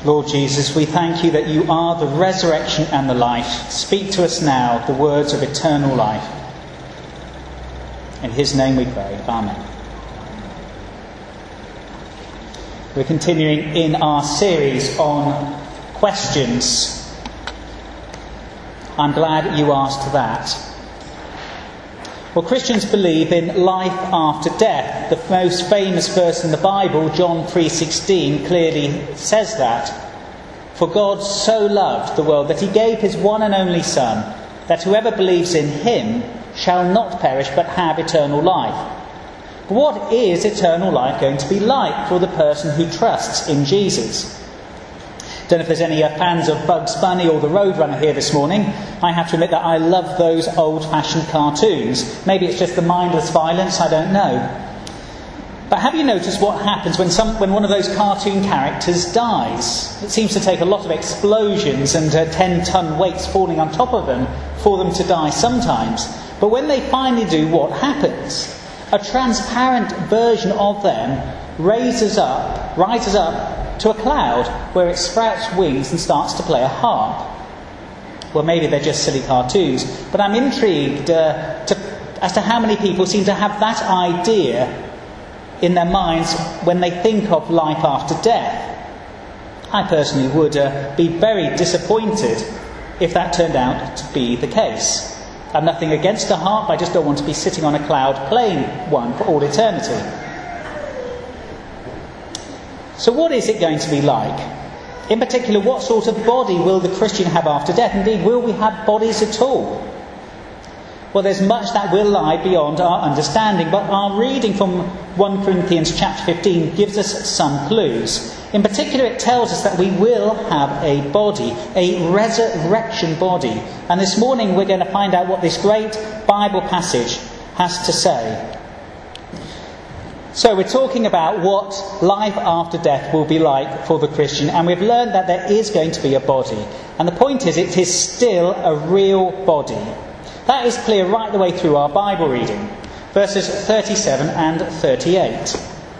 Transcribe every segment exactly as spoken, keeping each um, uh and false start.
Lord Jesus, we thank you that you are the resurrection and the life. Speak to us now the words of eternal life. In his name we pray. Amen. We're continuing in our series on questions. I'm glad you asked that. Well, Christians believe in life after death. The most famous verse in the Bible, John three sixteen, clearly says that. For God so loved the world that he gave his one and only Son, that whoever believes in him shall not perish but have eternal life. But what is eternal life going to be like for the person who trusts in Jesus? Don't know if there's any fans of Bugs Bunny or the Roadrunner here this morning. I have to admit that I love those old-fashioned cartoons. Maybe it's just the mindless violence, I don't know. But have you noticed what happens when some when one of those cartoon characters dies? It seems to take a lot of explosions and uh, ten-ton weights falling on top of them for them to die sometimes. But when they finally do, what happens? A transparent version of them raises up, rises up to a cloud where it sprouts wings and starts to play a harp. Well, maybe they're just silly cartoons, but I'm intrigued uh, to, as to how many people seem to have that idea in their minds when they think of life after death. I personally would uh, be very disappointed if that turned out to be the case. I've nothing against a harp, I just don't want to be sitting on a cloud playing one for all eternity. So what is it going to be like? In particular, what sort of body will the Christian have after death? Indeed, will we have bodies at all? Well, there's much that will lie beyond our understanding, but our reading from First Corinthians chapter fifteen gives us some clues. In particular, it tells us that we will have a body, a resurrection body. And this morning we're going to find out what this great Bible passage has to say. So we're talking about what life after death will be like for the Christian, and we've learned that there is going to be a body. And the point is, it is still a real body. That is clear right the way through our Bible reading. Verses thirty-seven and thirty-eight.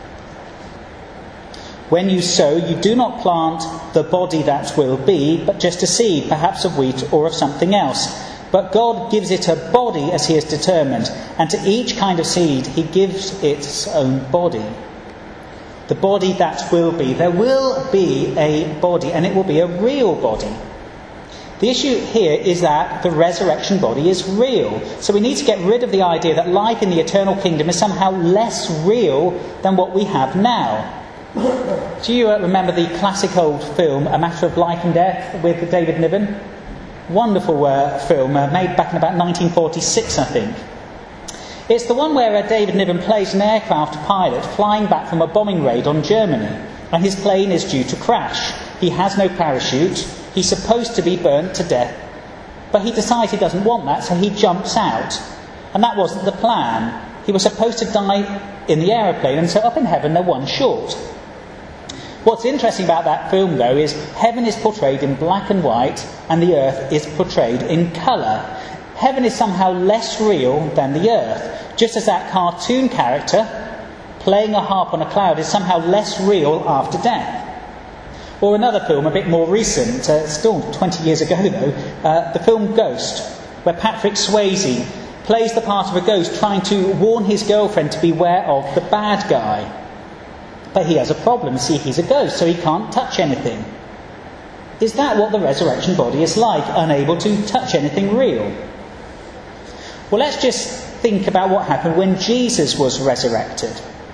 When you sow, you do not plant the body that will be, but just a seed, perhaps of wheat or of something else. But God gives it a body as he has determined, and to each kind of seed he gives its own body. The body that will be. There will be a body, and it will be a real body. The issue here is that the resurrection body is real. So we need to get rid of the idea that life in the eternal kingdom is somehow less real than what we have now. Do you uh, remember the classic old film, A Matter of Life and Death, with David Niven? Wonderful uh, film, uh, made back in about nineteen forty-six, I think. It's the one where uh, David Niven plays an aircraft pilot flying back from a bombing raid on Germany, and his plane is due to crash. He has no parachute, he's supposed to be burnt to death, but he decides he doesn't want that, so he jumps out. And that wasn't the plan. He was supposed to die in the aeroplane, and so up in heaven they're one short. What's interesting about that film, though, is heaven is portrayed in black and white and the earth is portrayed in colour. Heaven is somehow less real than the earth, just as that cartoon character playing a harp on a cloud is somehow less real after death. Or another film, a bit more recent, uh, still twenty years ago though, uh, the film Ghost, where Patrick Swayze plays the part of a ghost trying to warn his girlfriend to beware of the bad guy. But he has a problem. See, he's a ghost, so he can't touch anything. Is that what the resurrection body is like, unable to touch anything real? Well, let's just think about what happened when Jesus was resurrected.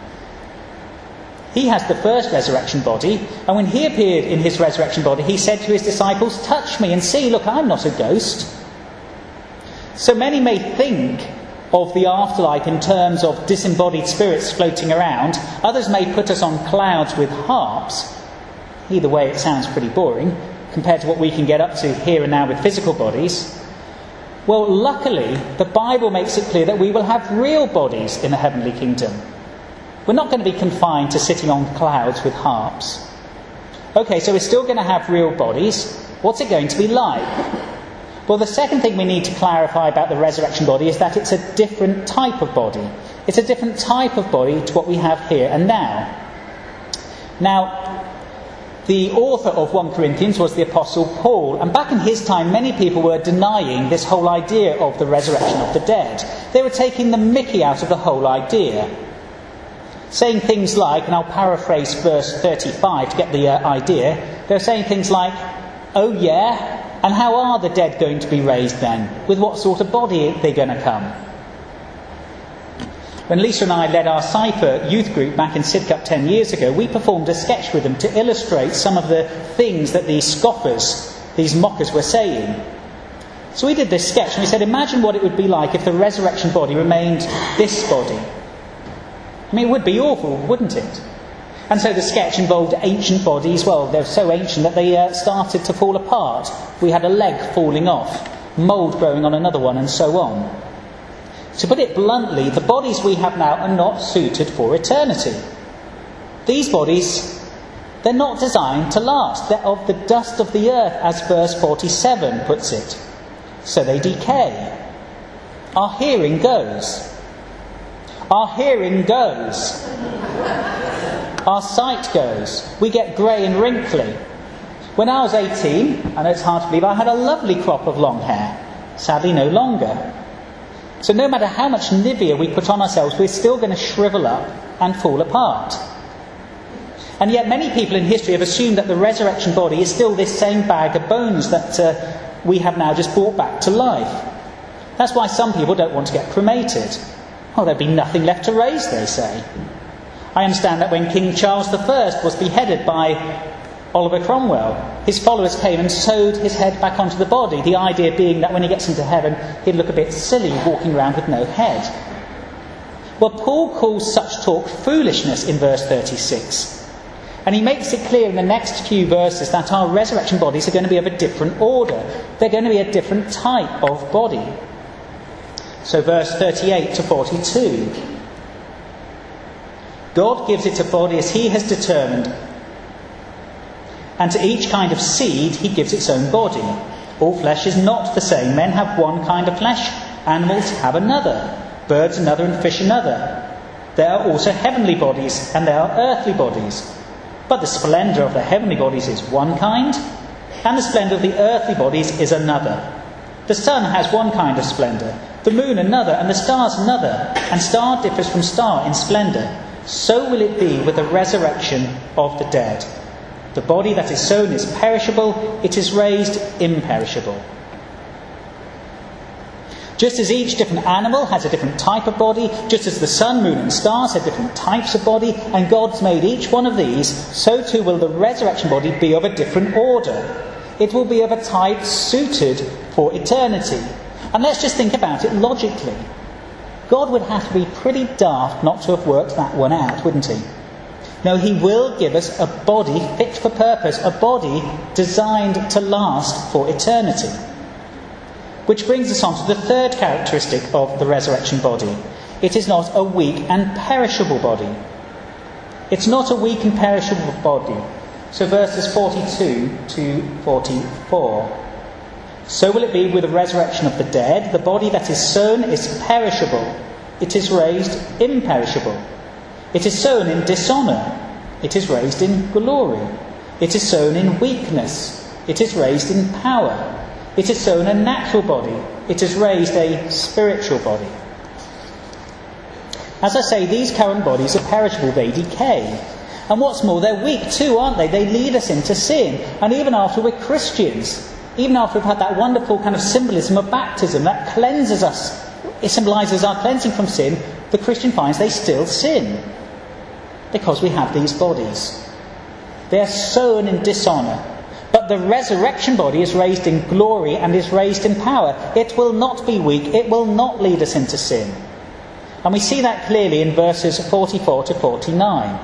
He has the first resurrection body, and when he appeared in his resurrection body, he said to his disciples, "Touch me and see, look, I'm not a ghost." So many may think of the afterlife in terms of disembodied spirits floating around. Others may put us on clouds with harps. Either way, it sounds pretty boring compared to what we can get up to here and now with physical bodies. Well, luckily, the Bible makes it clear that we will have real bodies in the heavenly kingdom. We're not going to be confined to sitting on clouds with harps. Okay, so we're still going to have real bodies. What's it going to be like? Well, the second thing we need to clarify about the resurrection body is that it's a different type of body. It's a different type of body to what we have here and now. Now, The author of First Corinthians was the Apostle Paul, and back in his time many people were denying this whole idea of the resurrection of the dead. They were taking the mickey out of the whole idea, saying things like, and I'll paraphrase verse thirty-five to get the uh, idea, they were saying things like, oh yeah, and how are the dead going to be raised then? With what sort of body are they going to come? When Lisa and I led our Cypher youth group back in Sidcup ten years ago, we performed a sketch with them to illustrate some of the things that these scoffers, these mockers were saying. So we did this sketch and we said, imagine what it would be like if the resurrection body remained this body. I mean, it would be awful, wouldn't it? And so the sketch involved ancient bodies. Well, they're so ancient that they uh, started to fall apart. We had a leg falling off, mould growing on another one, and so on. To put it bluntly, the bodies we have now are not suited for eternity. These bodies, they're not designed to last. They're of the dust of the earth, as verse forty-seven puts it. So they decay. Our hearing goes. Our hearing goes. Our sight goes. We get grey and wrinkly. When I was eighteen, I know it's hard to believe, I had a lovely crop of long hair. Sadly, no longer. So no matter how much Nivea we put on ourselves, we're still going to shrivel up and fall apart. And yet many people in history have assumed that the resurrection body is still this same bag of bones that uh, we have now just brought back to life. That's why some people don't want to get cremated. Oh, there'd be nothing left to raise, they say. I understand that when King Charles the First was beheaded by Oliver Cromwell, his followers came and sewed his head back onto the body, the idea being that when he gets into heaven, he'd look a bit silly walking around with no head. Well, Paul calls such talk foolishness in verse thirty-six. And he makes it clear in the next few verses that our resurrection bodies are going to be of a different order. They're going to be a different type of body. So verse thirty-eight to forty-two. God gives it a body as he has determined, and to each kind of seed he gives its own body. All flesh is not the same. Men have one kind of flesh, animals have another, birds another, and fish another. There are also heavenly bodies, and there are earthly bodies. But the splendour of the heavenly bodies is one kind, and the splendour of the earthly bodies is another. The sun has one kind of splendour, the moon another, and the stars another, and star differs from star in splendour. So will it be with the resurrection of the dead. The body that is sown is perishable, it is raised imperishable. Just as each different animal has a different type of body, just as the sun, moon and stars have different types of body, and God's made each one of these, so too will the resurrection body be of a different order. It will be of a type suited for eternity. And let's just think about it logically. God would have to be pretty daft not to have worked that one out, wouldn't he? No, he will give us a body fit for purpose, a body designed to last for eternity. Which brings us on to the third characteristic of the resurrection body. It is not a weak and perishable body. It's not a weak and perishable body. So verses forty-two to forty-four. So will it be with the resurrection of the dead. The body that is sown is perishable. It is raised imperishable. It is sown in dishonour. It is raised in glory. It is sown in weakness. It is raised in power. It is sown a natural body. It is raised a spiritual body. As I say, these current bodies are perishable. They decay. And what's more, they're weak too, aren't they? They lead us into sin. And even after we're Christians, even after we've had that wonderful kind of symbolism of baptism that cleanses us, it symbolises our cleansing from sin, the Christian finds they still sin. Because we have these bodies. They are sown in dishonour. But the resurrection body is raised in glory and is raised in power. It will not be weak. It will not lead us into sin. And we see that clearly in verses forty-four to forty-nine.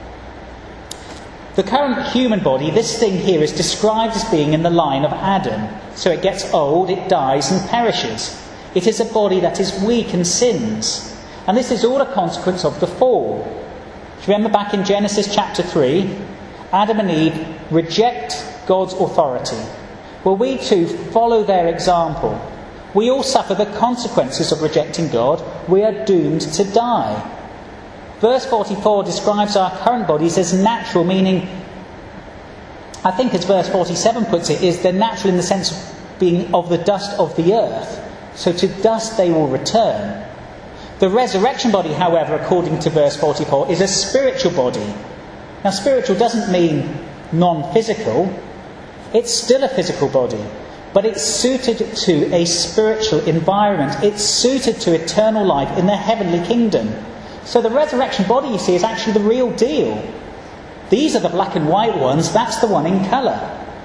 The current human body, this thing here, is described as being in the line of Adam. So it gets old, it dies and perishes. It is a body that is weak and sins. And this is all a consequence of the fall. Do you remember back in Genesis chapter three, Adam and Eve reject God's authority. Well, we too follow their example. We all suffer the consequences of rejecting God. We are doomed to die. Verse forty-four describes our current bodies as natural, meaning I think, as verse forty-seven puts it, is they're natural in the sense of being of the dust of the earth. So to dust they will return. The resurrection body, however, according to verse forty-four, is a spiritual body. Now, spiritual doesn't mean non-physical. It's still a physical body, but it's suited to a spiritual environment. It's suited to eternal life in the heavenly kingdom. So the resurrection body, you see, is actually the real deal. These are the black and white ones. That's the one in colour.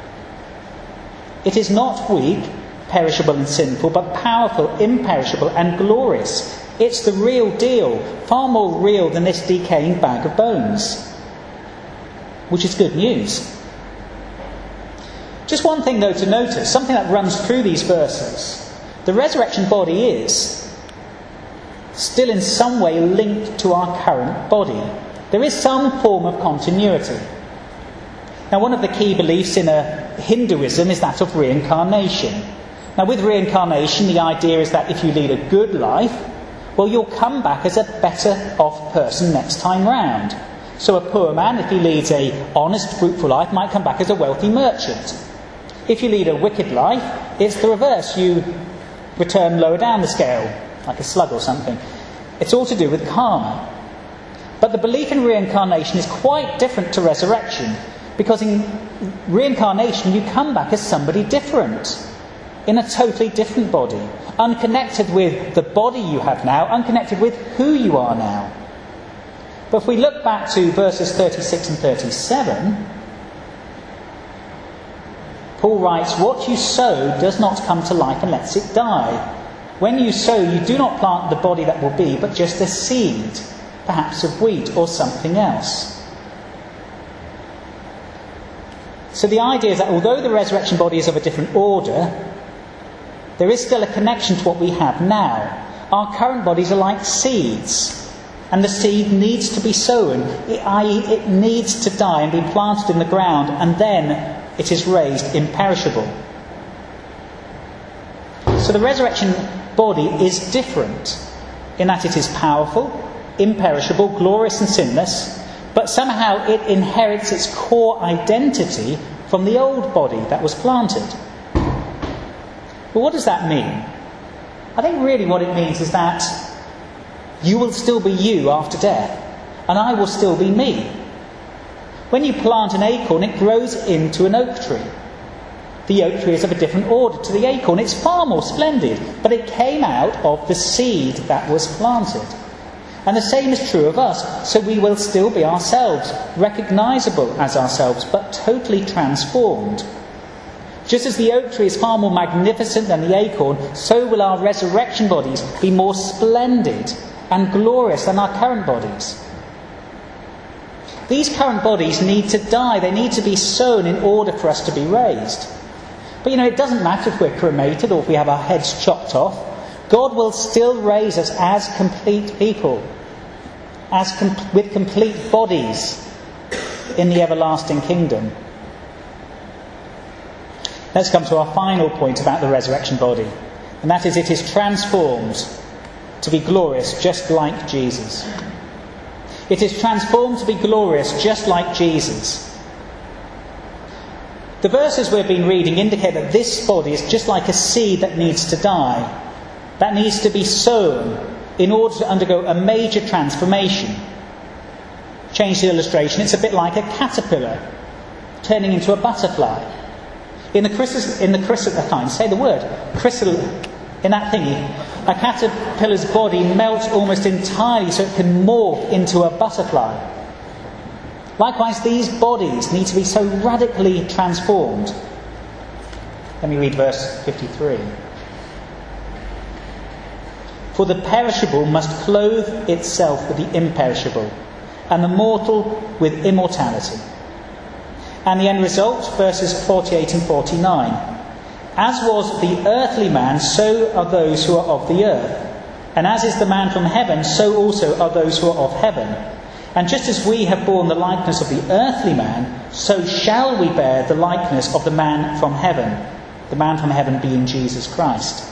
It is not weak, perishable and sinful, but powerful, imperishable and glorious. It's the real deal, far more real than this decaying bag of bones, which is good news. Just one thing, though, to notice, something that runs through these verses. The resurrection body is still in some way linked to our current body. There is some form of continuity. Now, one of the key beliefs in a Hinduism is that of reincarnation. Now, with reincarnation, the idea is that if you lead a good life, well, you'll come back as a better off person next time round. So a poor man, if he leads a honest, fruitful life, might come back as a wealthy merchant. If you lead a wicked life, it's the reverse. You return lower down the scale, like a slug or something. It's all to do with karma. But the belief in reincarnation is quite different to resurrection, because in reincarnation you come back as somebody different, in a totally different body, unconnected with the body you have now, unconnected with who you are now. But if we look back to verses thirty-six and thirty-seven, Paul writes, "What you sow does not come to life unless it die. When you sow, you do not plant the body that will be, but just a seed, perhaps of wheat or something else." So the idea is that although the resurrection body is of a different order, there is still a connection to what we have now. Our current bodies are like seeds, and the seed needs to be sown, that is it needs to die and be planted in the ground, and then it is raised imperishable. So the resurrection body is different in that it is powerful, imperishable, glorious and sinless, but somehow it inherits its core identity from the old body that was planted. But what does that mean? I think really what it means is that you will still be you after death, and I will still be me. When you plant an acorn, it grows into an oak tree. The oak tree is of a different order to the acorn. It's far more splendid, but it came out of the seed that was planted. And the same is true of us. So we will still be ourselves, recognisable as ourselves, but totally transformed. Just as the oak tree is far more magnificent than the acorn, so will our resurrection bodies be more splendid and glorious than our current bodies. These current bodies need to die. They need to be sown in order for us to be raised. But you know, it doesn't matter if we're cremated or if we have our heads chopped off. God will still raise us as complete people, as com- with complete bodies in the everlasting kingdom. Let's come to our final point about the resurrection body, and that is it is transformed to be glorious just like Jesus. It is transformed to be glorious just like Jesus. The verses we've been reading indicate that this body is just like a seed that needs to die, that needs to be sown in order to undergo a major transformation. Change the illustration, it's a bit like a caterpillar turning into a butterfly. In the chrysalis, in the chrysalis, I can't say the word, chrysalis, in that thingy, a caterpillar's body melts almost entirely so it can morph into a butterfly. Likewise, these bodies need to be so radically transformed. Let me read verse fifty-three. For the perishable must clothe itself with the imperishable, and the mortal with immortality. And the end result, verses forty-eight and forty-nine. As was the earthly man, so are those who are of the earth. And as is the man from heaven, so also are those who are of heaven. And just as we have borne the likeness of the earthly man, so shall we bear the likeness of the man from heaven, the man from heaven being Jesus Christ.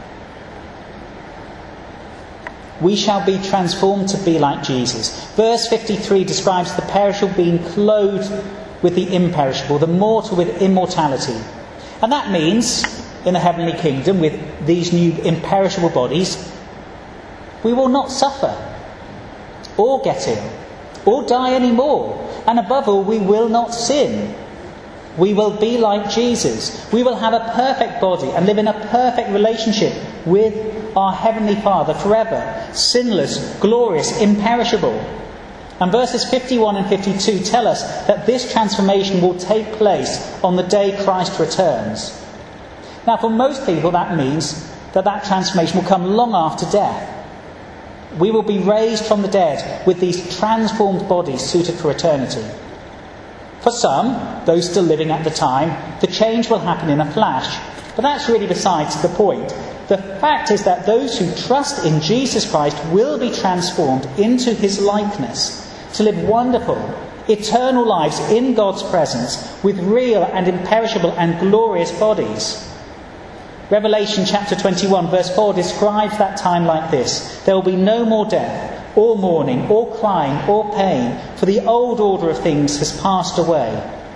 We shall be transformed to be like Jesus. Verse fifty-three describes the perishable being clothed with the imperishable, the mortal with immortality. And that means, in the heavenly kingdom, with these new imperishable bodies, we will not suffer, or get ill, or die anymore. And above all, we will not sin. We will be like Jesus. We will have a perfect body and live in a perfect relationship with our Heavenly Father forever. Sinless, glorious, imperishable. And verses fifty-one and fifty-two tell us that this transformation will take place on the day Christ returns. Now, for most people, that means that that transformation will come long after death. We will be raised from the dead with these transformed bodies suited for eternity. For some, those still living at the time, the change will happen in a flash. But that's really besides the point. The fact is that those who trust in Jesus Christ will be transformed into his likeness to live wonderful, eternal lives in God's presence with real and imperishable and glorious bodies. Revelation chapter twenty-one verse four describes that time like this. There will be no more death, or mourning, or crying, or pain, for the old order of things has passed away.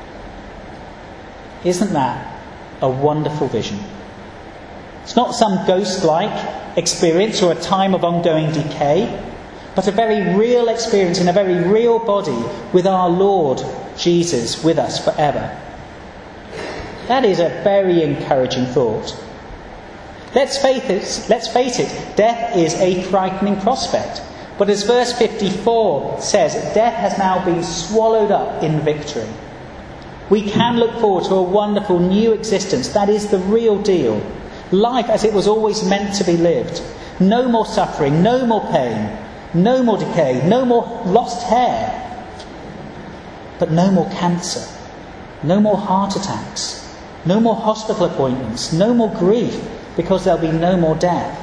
Isn't that a wonderful vision? It's not some ghost-like experience or a time of ongoing decay, but a very real experience in a very real body with our Lord Jesus with us forever. That is a very encouraging thought. Let's face it, let's face it, death is a frightening prospect. But as verse fifty-four says, death has now been swallowed up in victory. We can look forward to a wonderful new existence. That is the real deal. Life as it was always meant to be lived. No more suffering, no more pain, no more decay, no more lost hair. But no more cancer, no more heart attacks, no more hospital appointments, no more grief, because there'll be no more death.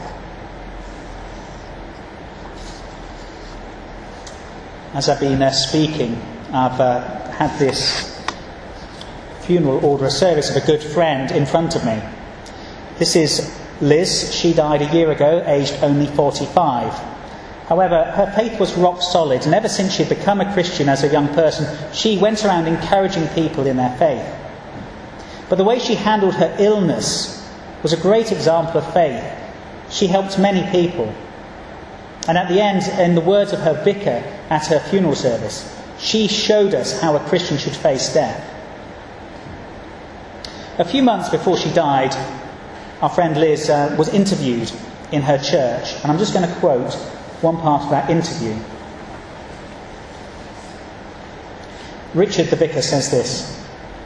As I've been uh, speaking, I've uh, had this funeral order, a service of a good friend in front of me. This is Liz. She died a year ago, aged only forty-five. However, her faith was rock solid, and ever since she'd become a Christian as a young person, she went around encouraging people in their faith. But the way she handled her illness was a great example of faith. She helped many people. And at the end, in the words of her vicar at her funeral service, she showed us how a Christian should face death. A few months before she died, our friend Liz uh, was interviewed in her church. And I'm just going to quote one part of that interview. Richard, the vicar, says this: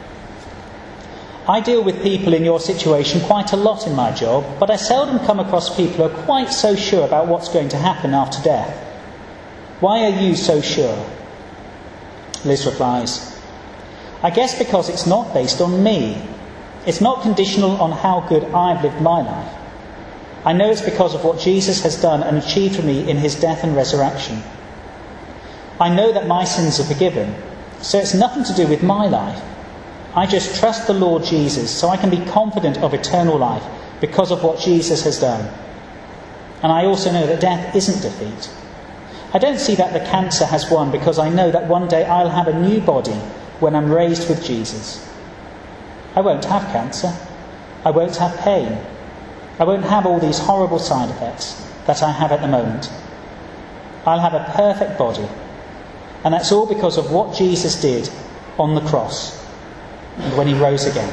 I deal with people in your situation quite a lot in my job, but I seldom come across people who are quite so sure about what's going to happen after death. Why are you so sure? Liz replies, I guess because it's not based on me. It's not conditional on how good I've lived my life. I know it's because of what Jesus has done and achieved for me in his death and resurrection. I know that my sins are forgiven, so it's nothing to do with my life. I just trust the Lord Jesus so I can be confident of eternal life because of what Jesus has done. And I also know that death isn't defeat. I don't see that the cancer has won because I know that one day I'll have a new body when I'm raised with Jesus. I won't have cancer. I won't have pain. I won't have all these horrible side effects that I have at the moment. I'll have a perfect body. And that's all because of what Jesus did on the cross and when he rose again.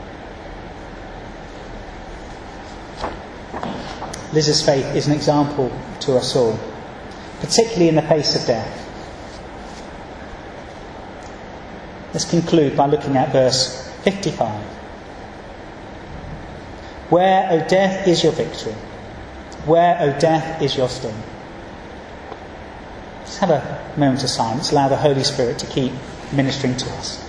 Liz's faith is an example to us all, particularly in the face of death. Let's conclude by looking at verse fifty-five. Where, O death, is your victory? Where, O death, is your sting? Let's have a moment of silence. Allow the Holy Spirit to keep ministering to us.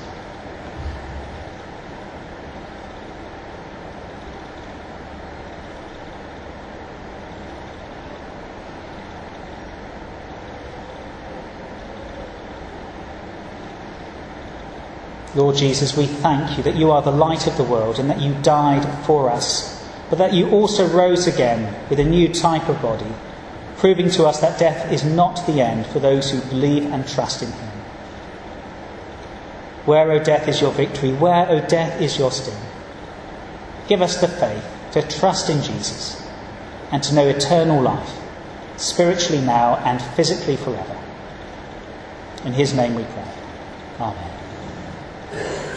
Lord Jesus, we thank you that you are the light of the world and that you died for us, but that you also rose again with a new type of body, proving to us that death is not the end for those who believe and trust in him. Where, O death, is your victory? Where, O death, is your sting? Give us the faith to trust in Jesus and to know eternal life, spiritually now and physically forever. In his name we pray. Amen.